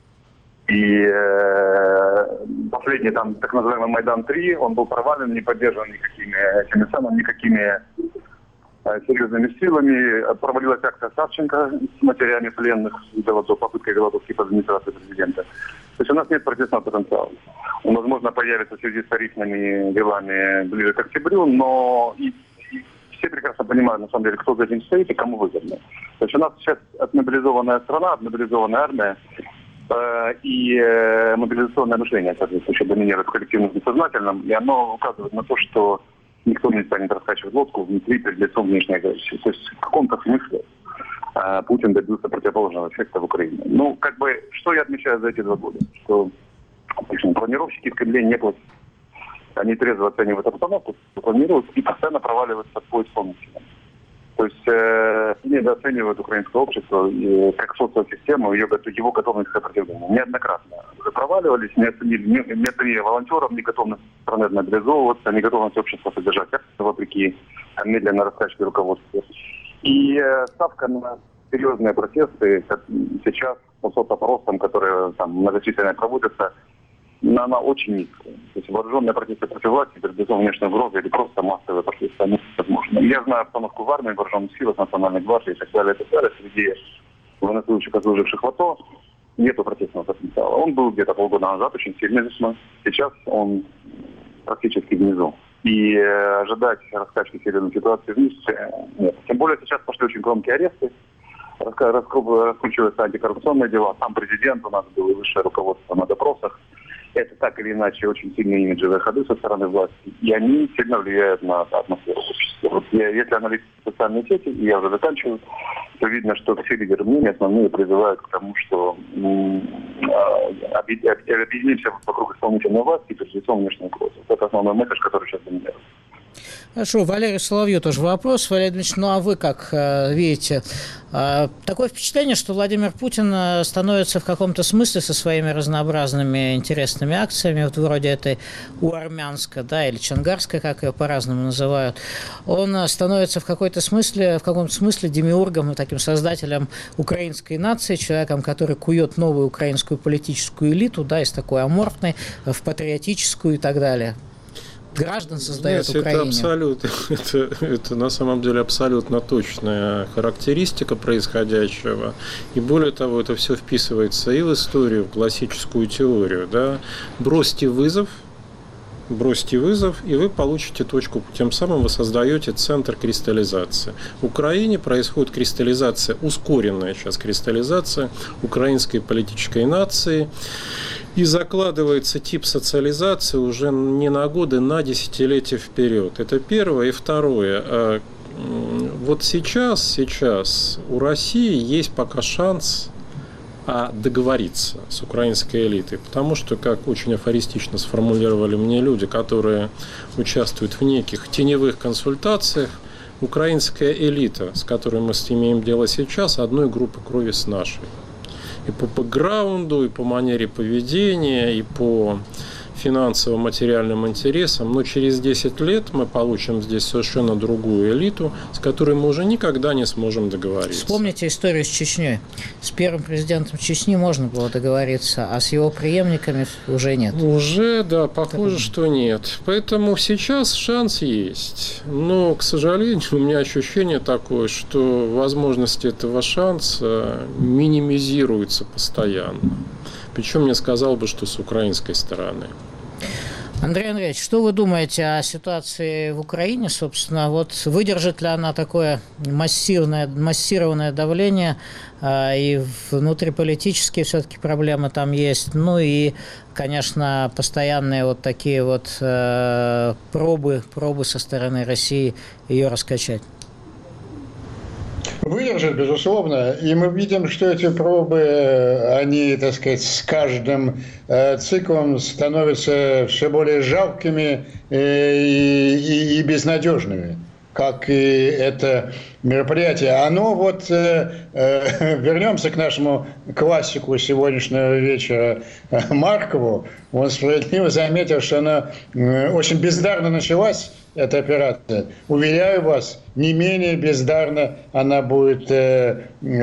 И э, последний, там, так называемый Майдан-три, он был провален, не поддержан никакими, теми самыми, никакими э, серьезными силами. Провалилась акция Савченко с матерями пленных, попыткой голодовки под администрацией президента. То есть у нас нет протестного потенциала. Он, возможно, появится в связи с тарифными делами ближе к октябрю, но и, и все прекрасно понимают, на самом деле, кто за этим стоит и кому выгодно. То есть у нас сейчас отмобилизованная страна, отмобилизованная армия э, и э, мобилизационное мышление, соответственно, еще доминирует в коллективном бессознательном, и оно указывает на то, что никто не станет раскачивать лодку внутри перед лицом внешней агрессии. То есть в каком-то смысле Путин добился противоположного эффекта в Украине. Ну, как бы, что я отмечаю за эти два года? Что общем, планировщики в Кремле не платят. Они трезво оценивают обстановку, планируют и постоянно проваливаются под поезд исполнителя. То есть э, недооценивают украинское общество и, как социосистему, ее, его готовность к сопротивлению. Неоднократно уже проваливались, не оценили, не, не оценили волонтеров, не готовность страны мобилизовываться, не готовность общества содержать, вопреки медленно раскачке руководства. И э, ставка на серьезные протесты, как сейчас по соцопросам, которые там многочисленно проводятся, она очень низкая. То есть вооруженные протесты против власти, перед лицом внешней угрозы или просто массовые протесты, они возможны. Я знаю обстановку в армии, вооруженных силах, национальной гвардии и так далее, и так далее. Среди военнослужащих, отслуживших в АТО, нету протестного потенциала. Он был где-то полгода назад очень сильный весьма. Сейчас он практически внизу. И э, ожидать раскачки серьезной ситуации вниз нет. Тем более сейчас пошли очень громкие аресты, раскручиваются антикоррупционные дела. Сам президент, у нас было высшее руководство на допросах. Это так или иначе очень сильные имиджевые ходы со стороны власти. И они сильно влияют на атмосферу общества. Вот я, если анализировать социальные сети, и я уже заканчиваю, то видно, что все лидеры мнения основные призывают к тому, что объединимся вокруг исполнительной власти и перед лицом внешней угрозы. Это основной месседж, который сейчас доминирует. Хорошо, Валерий Соловью тоже вопрос. Валерий Дмитриевич, ну а вы как э, видите? Э, такое впечатление, что Владимир Путин становится в каком-то смысле со своими разнообразными интересными акциями, вот вроде этой Уармянска, да, или Чангарска, как ее по-разному называют, он становится в какой-то смысле, в каком-то смысле демиургом и таким создателем украинской нации, человеком, который кует новую украинскую политическую элиту, да, из такой аморфной в патриотическую и так далее. Граждан создает Знаете, Украине. Это, абсолютно, это, это на самом деле абсолютно точная характеристика происходящего. И более того, это все вписывается и в историю, в классическую теорию. Да? Бросьте вызов, бросьте вызов, и вы получите точку. Тем самым вы создаете центр кристаллизации. В Украине происходит кристаллизация, ускоренная сейчас кристаллизация украинской политической нации. И закладывается тип социализации уже не на годы, на десятилетия вперед. Это первое. И второе. Вот сейчас, сейчас у России есть пока шанс договориться с украинской элитой. Потому что, как очень афористично сформулировали мне люди, которые участвуют в неких теневых консультациях, украинская элита, с которой мы имеем дело сейчас, одной группы крови с нашей. И по бэкграунду, и по манере поведения, и по финансовым, материальным интересам. Но через десять лет мы получим здесь совершенно другую элиту, с которой мы уже никогда не сможем договориться. Вспомните историю с Чечней. С первым президентом Чечни можно было договориться, а с его преемниками уже нет. Уже, да, похоже, так... что нет. Поэтому сейчас шанс есть. Но, к сожалению, у меня ощущение такое, что возможности этого шанса минимизируются постоянно. Причем я сказал бы, что с украинской стороны. Андрей Андреевич, что вы думаете о ситуации в Украине, собственно, вот выдержит ли она такое массивное, массированное давление, э, и внутриполитические все-таки проблемы там есть, ну и, конечно, постоянные вот такие вот э, пробы, пробы со стороны России ее раскачать? Выдержит, безусловно, и мы видим, что эти пробы, они, так сказать, с каждым э, циклом становятся все более жалкими э, и, и, и безнадежными, как и это мероприятие. Оно вот, э, э, вернемся к нашему классику сегодняшнего вечера э, Маркову, он справедливо заметил, что она э, очень бездарно началась, эта операция. Уверяю вас, не менее бездарно она будет э,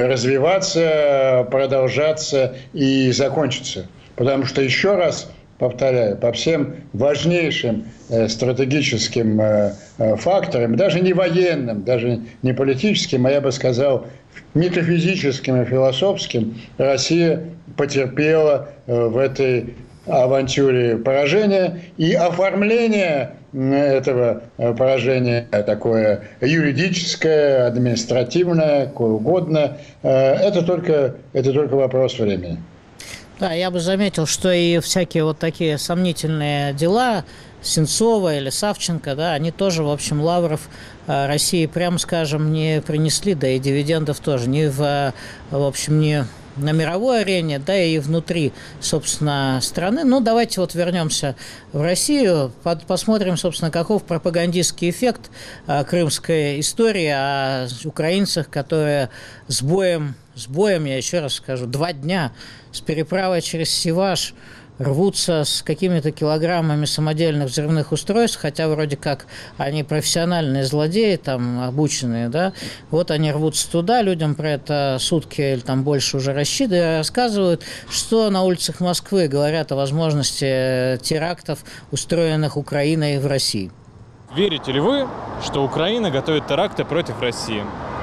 развиваться, продолжаться и закончиться. Потому что, еще раз повторяю, по всем важнейшим э, стратегическим э, э, факторам, даже не военным, даже не политическим, а я бы сказал, метафизическим и философским, Россия потерпела э, в этой авантюре поражение, и оформление этого поражения такое юридическое, административное, какое угодно, это только, это только вопрос времени. Да, я бы заметил, что и всякие вот такие сомнительные дела Сенцова или Савченко, да, они тоже, в общем, лавров России, прямо скажем, не принесли, да и дивидендов тоже, ни в, в общем, не на мировой арене, да и внутри, собственно, страны. Ну, давайте вот вернемся в Россию, под, посмотрим, собственно, каков пропагандистский эффект а, крымской истории о украинцах, которые с боем, с боем, я еще раз скажу, два дня с переправой через Севаш рвутся с какими-то килограммами самодельных взрывных устройств, хотя вроде как они профессиональные злодеи, там, обученные, да, вот они рвутся туда, людям про это сутки или там больше уже рассчитывают, рассказывают, что на улицах Москвы говорят о возможности терактов, устроенных Украиной в России. Верите ли вы, что Украина готовит теракты против России?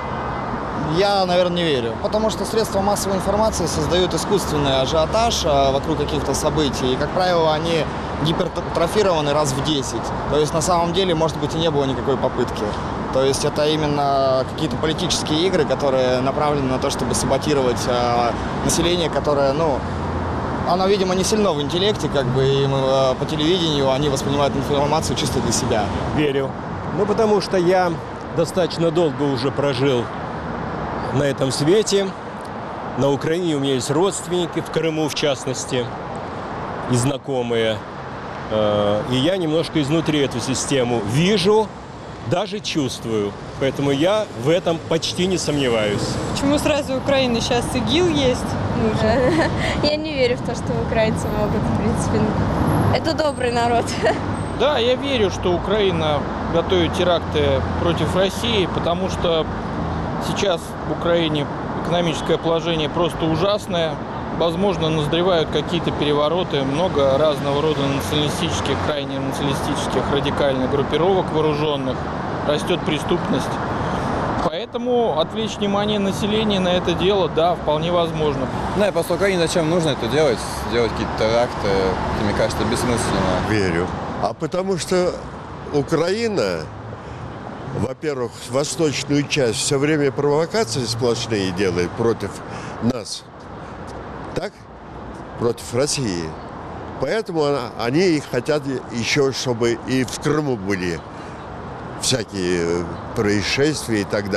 Я, наверное, не верю, потому что средства массовой информации создают искусственный ажиотаж вокруг каких-то событий, и, как правило, они гипертрофированы раз в десять. То есть, на самом деле, может быть, и не было никакой попытки. То есть, это именно какие-то политические игры, которые направлены на то, чтобы саботировать население, которое, ну, оно, видимо, не сильно в интеллекте, как бы, и по телевидению они воспринимают информацию чисто для себя. Верю. Ну, потому что я достаточно долго уже прожил на этом свете. На Украине у меня есть родственники, в Крыму в частности, и знакомые. И я немножко изнутри эту систему вижу, даже чувствую. Поэтому я в этом почти не сомневаюсь. Почему сразу Украина? Сейчас ИГИЛ есть. Я не верю в то, что украинцы могут, в принципе. Это добрый народ. Да, я верю, что Украина готовит теракты против России, потому что сейчас в Украине экономическое положение просто ужасное. Возможно, назревают какие-то перевороты, много разного рода националистических, крайне националистических, радикальных группировок вооруженных, растет преступность. Поэтому отвлечь внимание населения на это дело, да, вполне возможно. Да, и просто Украине зачем нужно это делать, делать какие-то теракты, это, мне кажется, бессмысленно. Верю. А потому что Украина, во-первых, восточную часть все время провокации сплошные делает против нас. Так? Против России. Поэтому она, они хотят еще, чтобы и в Крыму были всякие происшествия и так далее.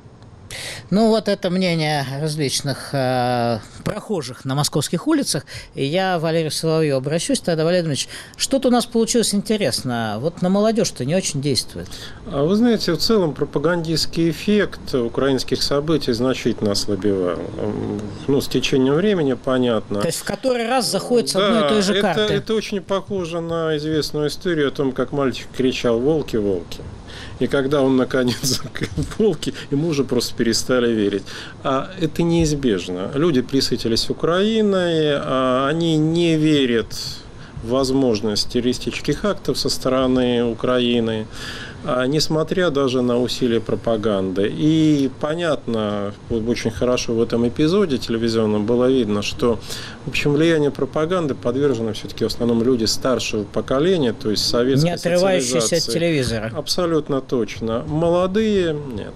Ну, вот это мнение различных э, прохожих на московских улицах. И я, Валерий Соловьев, обращусь тогда, Валерий Дмитриевич. Что-то у нас получилось интересно. Вот на молодежь-то не очень действует. А вы знаете, в целом пропагандистский эффект украинских событий значительно ослабевал. Ну, с течением времени, понятно. То есть в который раз заходит с одной да, и той же это, карты. Это очень похоже на известную историю о том, как мальчик кричал «Волки, волки!». И когда он, наконец, закрыл волки, ему уже просто перестали верить. А это неизбежно. Люди присытились Украиной, а они не верят в возможность террористических актов со стороны Украины, а несмотря даже на усилия пропаганды. И понятно, вот очень хорошо в этом эпизоде телевизионном было видно, что, в общем, влияние пропаганды подвержены все-таки в основном люди старшего поколения, то есть советской не отрывающиеся социализации. от телевизора. Абсолютно точно. Молодые – нет.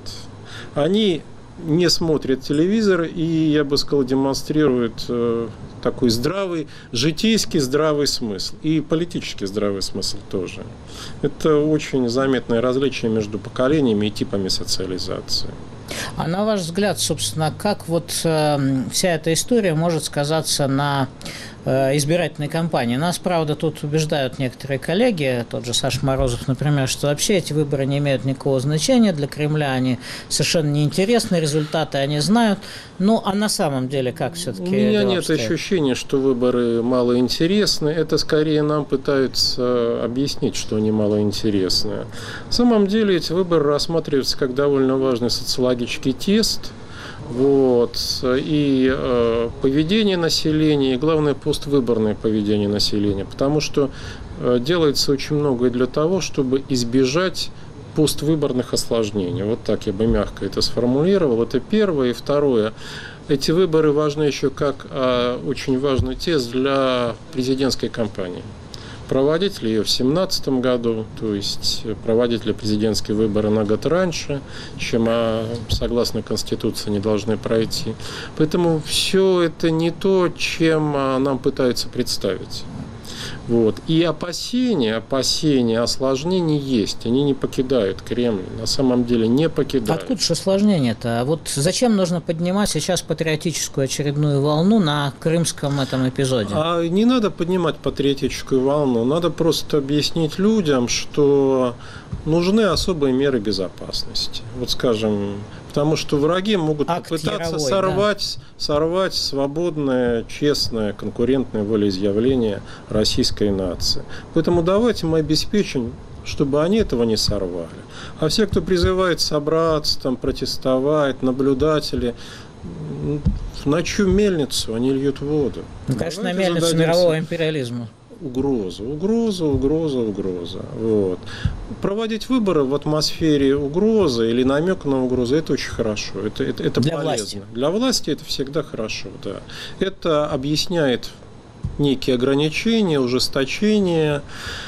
Они не смотрят телевизор и, я бы сказал, демонстрируют э, такой здравый, житейский здравый смысл. И политический здравый смысл тоже. Это очень заметное различие между поколениями и типами социализации. А на ваш взгляд, собственно, как вот э, вся эта история может сказаться на э, избирательной кампании? Нас, правда, тут убеждают некоторые коллеги, тот же Саша Морозов, например, что вообще эти выборы не имеют никакого значения для Кремля, они совершенно неинтересны, результаты они знают. Ну, а на самом деле, как все-таки? У меня нет обстоят? ощущения, что выборы малоинтересны. Это скорее нам пытаются объяснить, что они малоинтересны. На самом деле эти выборы рассматриваются как довольно важный социологический тест. Вот, и э, поведение населения, и главное, поствыборное поведение населения. Потому что э, делается очень многое для того, чтобы избежать поствыборных осложнений. Вот так я бы мягко это сформулировал. Это первое. И второе. Эти выборы важны еще как а, очень важный тест для президентской кампании. Проводить ли ее в две тысячи семнадцатом году, то есть проводить ли президентские выборы на год раньше, чем, а, согласно Конституции, они должны пройти. Поэтому все это не то, чем а, нам пытаются представить. Вот. И опасения, опасения, осложнений есть. Они не покидают Кремль. На самом деле не покидают. Откуда же осложнения-то? А вот зачем нужно поднимать сейчас патриотическую очередную волну на крымском этом эпизоде? А не надо поднимать патриотическую волну. Надо просто объяснить людям, что нужны особые меры безопасности. Вот скажем, потому что враги могут Акт попытаться яровой, сорвать, да. сорвать свободное, честное, конкурентное волеизъявление российской нации. Поэтому давайте мы обеспечим, чтобы они этого не сорвали. А все, кто призывает собраться, там, протестовать, наблюдатели, на чью мельницу они льют воду? Ну, конечно, на мельницу мирового империализма. Угроза, угроза, угроза, угроза. Вот. Проводить выборы в атмосфере угрозы или намека на угрозу – это очень хорошо. Это, это, это Для полезно. власти. Для власти это всегда хорошо, да. Это объясняет некие ограничения, ужесточения.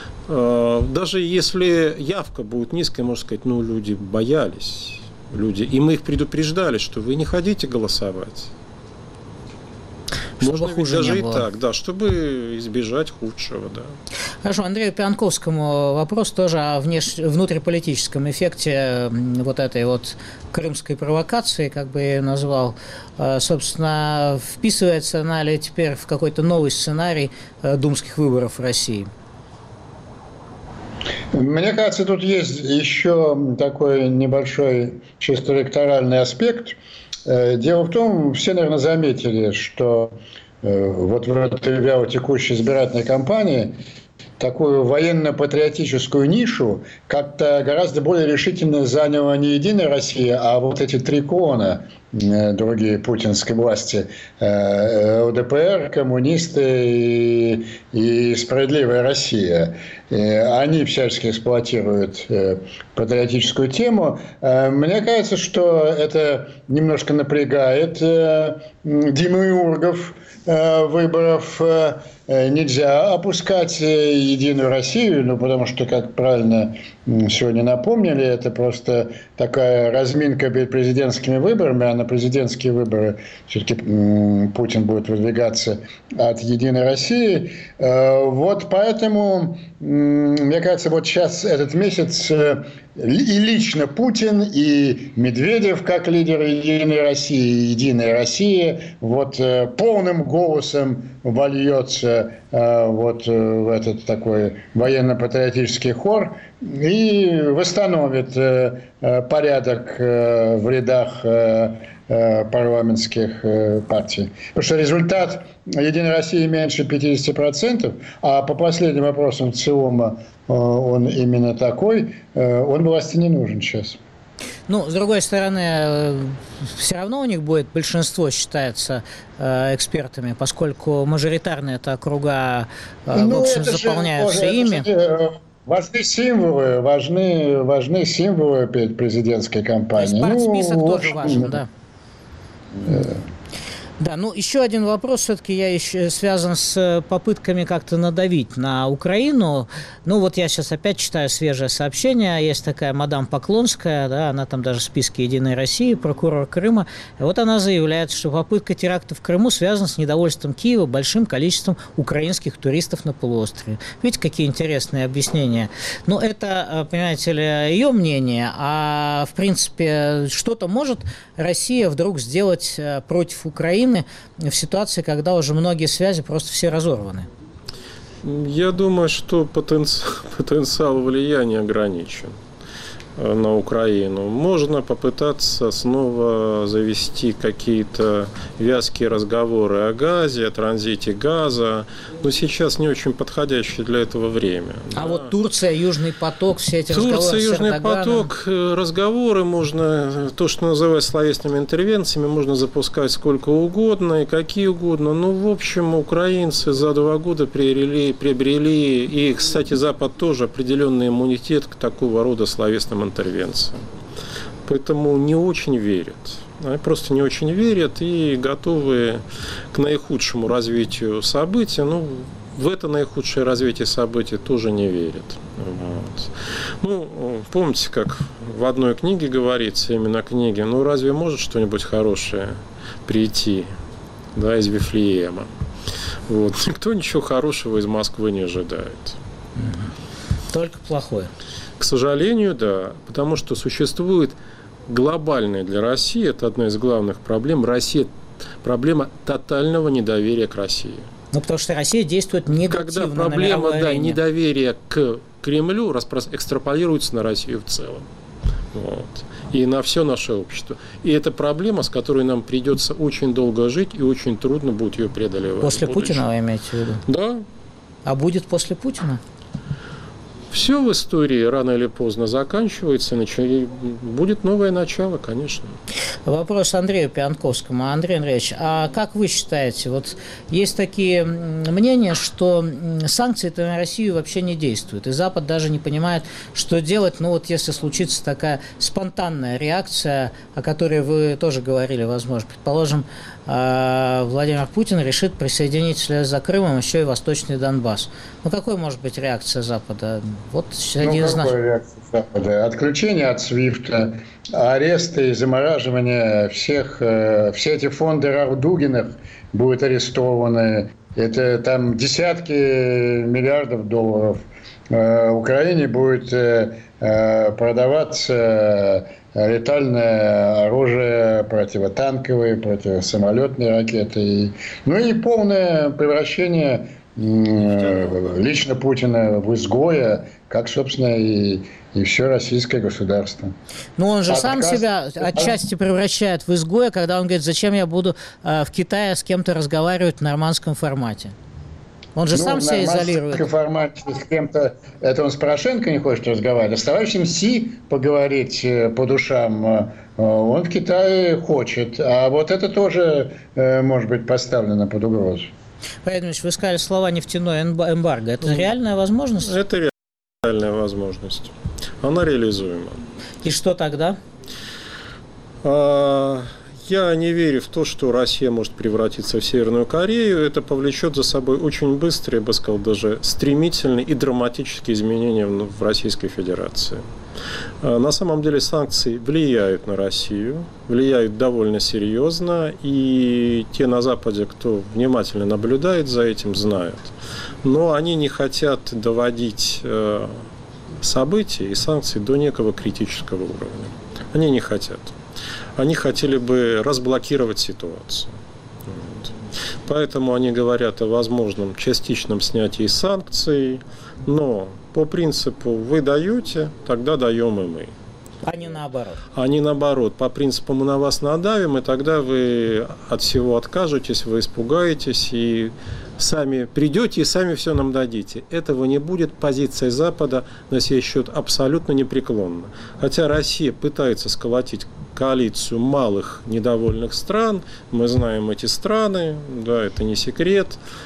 Даже если явка будет низкая, можно сказать, ну, люди боялись. Люди, и мы их предупреждали, что вы не ходите голосовать. Чтобы Можно хуже даже не и было. так, да, чтобы избежать худшего, да. Хорошо, Андрею Пианковскому вопрос тоже о внеш... внутриполитическом эффекте вот этой вот крымской провокации, как бы я ее назвал. Собственно, вписывается она ли теперь в какой-то новый сценарий думских выборов в России? Мне кажется, тут есть еще такой небольшой чисто электоральный аспект. Дело в том, все, наверное, заметили, что вот в этой вялотекущей избирательной кампании такую военно-патриотическую нишу как-то гораздо более решительно заняла не «Единая Россия», а вот эти три клона другие путинской власти: ЛДПР, коммунисты и, и «Справедливая Россия». Они всячески эксплуатируют патриотическую тему. Мне кажется, что это немножко напрягает демиургов выборов. Нельзя опускать «Единую Россию», ну, потому что, как правильно сегодня напомнили, это просто такая разминка перед президентскими выборами, а на президентские выборы все-таки Путин будет выдвигаться от «Единой России». Вот поэтому, мне кажется, вот сейчас этот месяц и лично Путин, и Медведев, как лидер «Единой России», и «Единая Россия», вот полным голосом вольется вот в этот такой военно-патриотический хор и восстановит порядок в рядах парламентских партий. Потому что результат «Единой России» меньше пятьдесят процентов, а по последним опросам ЦИОМа он именно такой, он власти не нужен сейчас. Ну, с другой стороны, все равно у них будет большинство, считается, экспертами, поскольку мажоритарные это округа, ну, в общем, заполняются же, ими. Же, важны символы, важны, важны символы перед президентской кампанией. То есть ну, список тоже общем, важен, да. Да, ну еще один вопрос все-таки я еще связан с попытками как-то надавить на Украину. Ну вот я сейчас опять читаю свежее сообщение. Есть такая мадам Поклонская, да, она там даже в списке «Единой России», прокурор Крыма. И вот она заявляет, что попытка теракта в Крыму связана с недовольством Киева большим количеством украинских туристов на полуострове. Видите, какие интересные объяснения. Ну это, понимаете ли, ее мнение, а в принципе что-то может Россия вдруг сделать против Украины в ситуации, когда уже многие связи просто все разорваны? Я думаю, что потенциал, потенциал влияния ограничен на Украину. Можно попытаться снова завести какие-то вязкие разговоры о газе, о транзите газа, но сейчас не очень подходящее для этого время. А да. вот Турция, Южный поток, все эти Турция, разговоры с Южный Эрдоганом. поток, разговоры можно, то, что называют словесными интервенциями, можно запускать сколько угодно и какие угодно. Ну, в общем, украинцы за два года приобрели, приобрели и, кстати, Запад тоже определенный иммунитет к такого рода словесным интервенциям. Поэтому не очень верят. Они просто не очень верят и готовы к наихудшему развитию событий. Ну, в это наихудшее развитие событий тоже не верят. Вот. Ну, помните, как в одной книге говорится, именно книге, ну, разве может что-нибудь хорошее прийти, да, из Вифлеема? Вот. Никто ничего хорошего из Москвы не ожидает. Только плохое. К сожалению, да, потому что существует глобальная для России, это одна из главных проблем, Россия, проблема тотального недоверия к России. Ну, потому что Россия действует негативно. Когда проблема, да, недоверия к Кремлю экстраполируется на Россию в целом. Вот. И на все наше общество. И это проблема, с которой нам придется очень долго жить, и очень трудно будет ее преодолевать. После Путина вы имеете в виду? Да. А будет после Путина? Все в истории рано или поздно заканчивается, и будет новое начало, конечно. Вопрос Андрею Пианковскому. Андрей Андреевич, а как вы считаете, вот есть такие мнения, что санкции-то на Россию вообще не действуют, и Запад даже не понимает, что делать, ну вот если случится такая спонтанная реакция, о которой вы тоже говорили, возможно, предположим, Владимир Путин решит присоединить вслед за Крымом еще и Восточный Донбасс. Ну, какой может быть реакция Запада? Вот один из наших. Какая реакция Запада? Отключение от свифта, аресты и замораживание всех, все эти фонды Рардугиных будут арестованы, Это там десятки миллиардов долларов. Украине будет продаваться летальное оружие, противотанковые, противосамолетные ракеты. Ну и полное превращение лично Путина в изгоя, как, собственно, и, и все российское государство. Ну, он же а сам раз... себя отчасти превращает в изгоя, когда он говорит, зачем я буду э, в Китае с кем-то разговаривать в нормандском формате. Он же ну, сам себя изолирует. В нормандском формате с кем-то, это он с Порошенко не хочет разговаривать, а с товарищем Си поговорить по душам он в Китае хочет. А вот это тоже может быть поставлено под угрозу. Поэтому вы сказали слова нефтяной эмбарго. Это реальная возможность? Это реальная возможность. Она реализуема. И что тогда? А, я не верю в то, что Россия может превратиться в Северную Корею. Это повлечет за собой очень быстрые, я бы сказал, даже стремительные и драматические изменения в Российской Федерации. На самом деле санкции влияют на Россию, влияют довольно серьезно, и те на Западе, кто внимательно наблюдает за этим, знают. Но они не хотят доводить события и санкции до некого критического уровня. Они не хотят. Они хотели бы разблокировать ситуацию. Вот. Поэтому они говорят о возможном частичном снятии санкций, но по принципу «вы даете, тогда даем и мы». А не наоборот. А не наоборот. По принципу «мы на вас надавим, и тогда вы от всего откажетесь, вы испугаетесь, и сами придете и сами все нам дадите». Этого не будет. Позиция Запада на сей счет абсолютно непреклонна. Хотя Россия пытается сколотить коалицию малых недовольных стран. Мы знаем эти страны, да, это не секрет.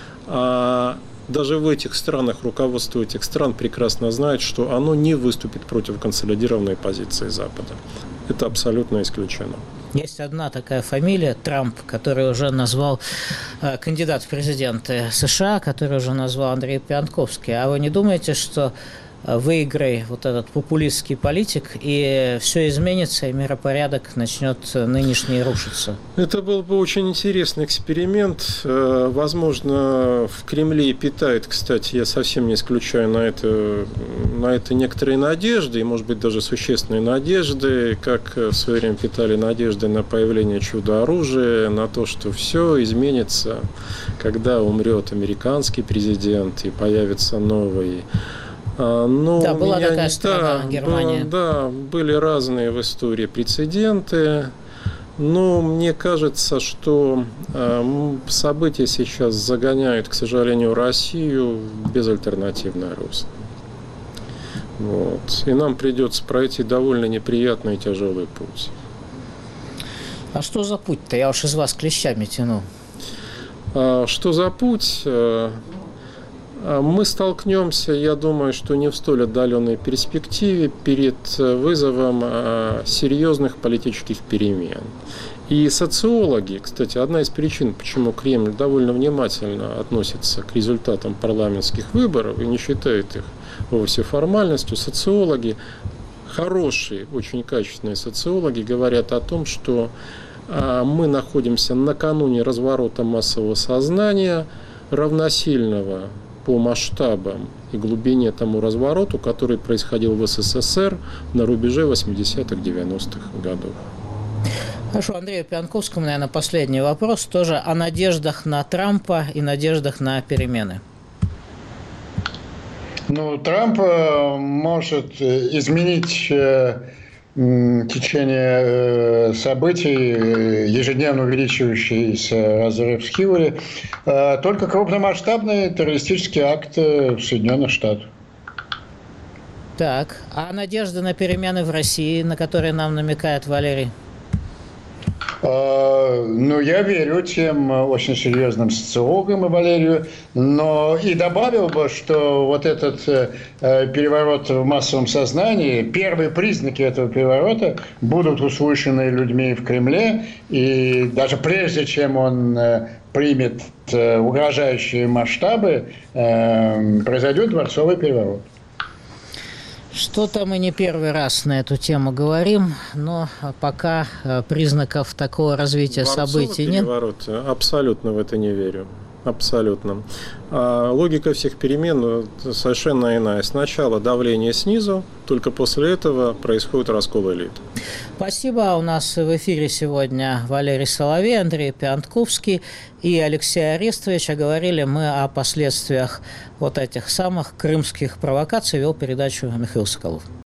А даже в этих странах, руководство этих стран прекрасно знает, что оно не выступит против консолидированной позиции Запада. Это абсолютно исключено. Есть одна такая фамилия, Трамп, который уже назвал э, кандидат в президенты США, который уже назвал Андрей Пиантковский. А вы не думаете, что выиграй вот этот популистский политик, и все изменится, и миропорядок начнет нынешний рушиться? Это был бы очень интересный эксперимент. Возможно, в Кремле и питает, кстати, я совсем не исключаю на это, на это некоторые надежды, и, может быть, даже существенные надежды, как в свое время питали надежды на появление чудо-оружия, на то, что все изменится, когда умрет американский президент и появится новый. Ну, да, была такая страна, да, Германия. Да, были разные в истории прецеденты. Но мне кажется, что э, события сейчас загоняют, к сожалению, Россию в безальтернативное русло. Вот. И нам придется пройти довольно неприятный и тяжелый путь. А что за путь-то? Я уж из вас клещами тяну. А, что за путь? Мы столкнемся, я думаю, что не в столь отдаленной перспективе, перед вызовом серьезных политических перемен. И социологи, кстати, одна из причин, почему Кремль довольно внимательно относится к результатам парламентских выборов и не считает их вовсе формальностью, социологи, хорошие, очень качественные социологи, говорят о том, что мы находимся накануне разворота массового сознания, равносильного по масштабам и глубине тому развороту, который происходил в СССР на рубеже восьмидесятых-девяностых годов. Хорошо, Андрею Пиантковскому, наверное, последний вопрос. Тоже о надеждах на Трампа и надеждах на перемены. Ну, Трамп может изменить течение событий, ежедневно увеличивающийся разрыв в Хиллари, только крупномасштабный террористический акт в Соединенных Штатах. Так, а надежды на перемены в России, на которые нам намекает Валерий? Ну, я верю тем очень серьезным социологам и Валерию, но и добавил бы, что вот этот переворот в массовом сознании, первые признаки этого переворота будут услышаны людьми в Кремле, и даже прежде чем он примет угрожающие масштабы, произойдет дворцовый переворот. Что-то мы не первый раз на эту тему говорим, но пока признаков такого развития Дворцовый событий нет. Абсолютно в это не верю. Абсолютно. А логика всех перемен совершенно иная. Сначала давление снизу, только после этого происходит раскол элит. Спасибо. У нас в эфире сегодня Валерий Соловей, Андрей Пиантковский и Алексей Арестович. А говорили мы о последствиях вот этих самых крымских провокаций. Вел передачу Михаил Соколов.